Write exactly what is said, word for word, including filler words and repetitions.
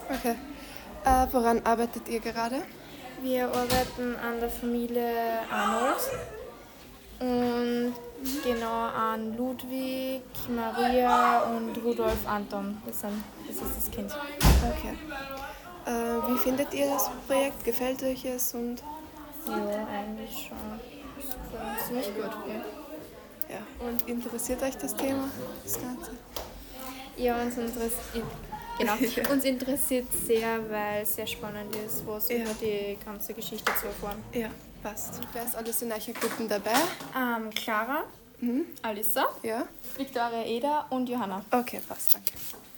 Okay. Äh, woran arbeitet ihr gerade? Wir arbeiten an der Familie Arnold und genau an Ludwig, Maria und Rudolf Anton. Das, sind, das ist das Kind. Okay. Äh, wie findet ihr das Projekt? Gefällt euch es? Und Ja, eigentlich schon. Das gefällt uns ziemlich gut. Ja. ja, und interessiert euch das Thema, das Ganze? Ja, uns interessiert, genau. Ja. Uns interessiert sehr, weil es sehr spannend ist, was Ja. über die ganze Geschichte zu erfahren. Ja, passt. Wer ist alles in euren Gruppen dabei? Ähm, Clara, Mhm. Alissa, Ja? Victoria Eder und Johanna. Okay, passt, danke.